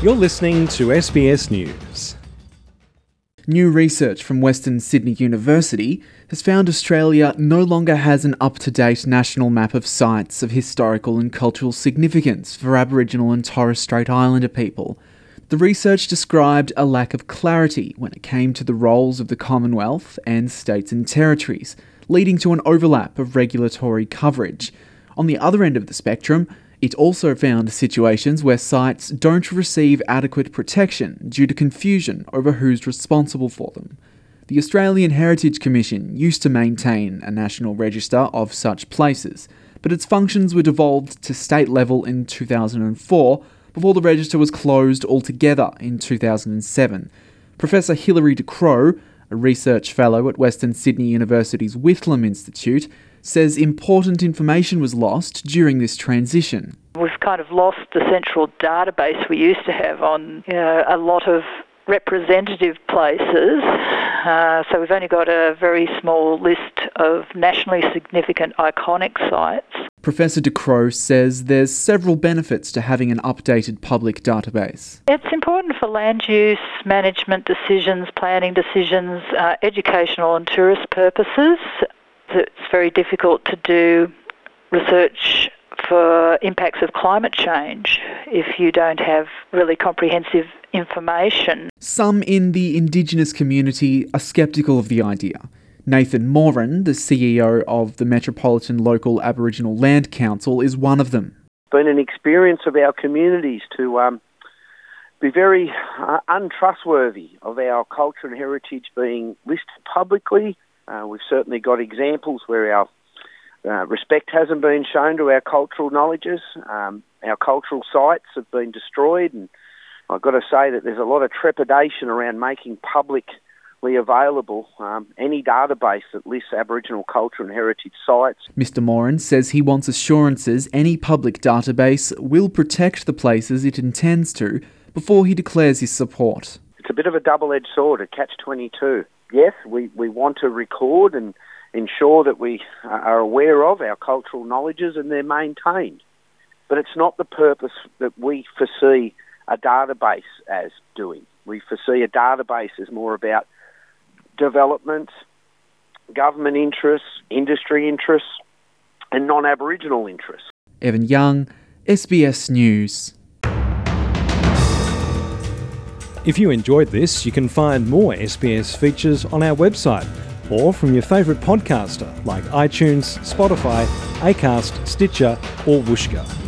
You're listening to SBS News. New research from Western Sydney University has found Australia no longer has an up-to-date national map of sites of historical and cultural significance for Aboriginal and Torres Strait Islander people. The research described a lack of clarity when it came to the roles of the Commonwealth and states and territories, leading to an overlap of regulatory coverage. On the other end of the spectrum, it also found situations where sites don't receive adequate protection due to confusion over who's responsible for them. The Australian Heritage Commission used to maintain a national register of such places, but its functions were devolved to state level in 2004 before the register was closed altogether in 2007. Professor Hilary De Croo, a research fellow at Western Sydney University's Whitlam Institute, says important information was lost during this transition. We've kind of lost the central database we used to have on a lot of representative places, so we've only got a very small list of nationally significant iconic sites. Professor De Croo says there's several benefits to having an updated public database. It's important for land use, management decisions, planning decisions, educational and tourist purposes. It's very difficult to do research for impacts of climate change if you don't have really comprehensive information. Some in the Indigenous community are sceptical of the idea. Nathan Moran, the CEO of the Metropolitan Local Aboriginal Land Council, is one of them. It's been an experience of our communities to be very untrustworthy of our culture and heritage being listed publicly. We've certainly got examples where our respect hasn't been shown to our cultural knowledges. Our cultural sites have been destroyed, and I've got to say that there's a lot of trepidation around making publicly available any database that lists Aboriginal culture and heritage sites. Mr. Moran says he wants assurances any public database will protect the places it intends to before he declares his support. It's a bit of a double-edged sword, a catch-22. Yes, we want to record and ensure that we are aware of our cultural knowledges and they're maintained. But it's not the purpose that we foresee a database as doing. We foresee a database as more about development, government interests, industry interests, and non-Aboriginal interests. Evan Young, SBS News. If you enjoyed this, you can find more SBS features on our website or from your favourite podcaster like iTunes, Spotify, Acast, Stitcher or Whooshkaa.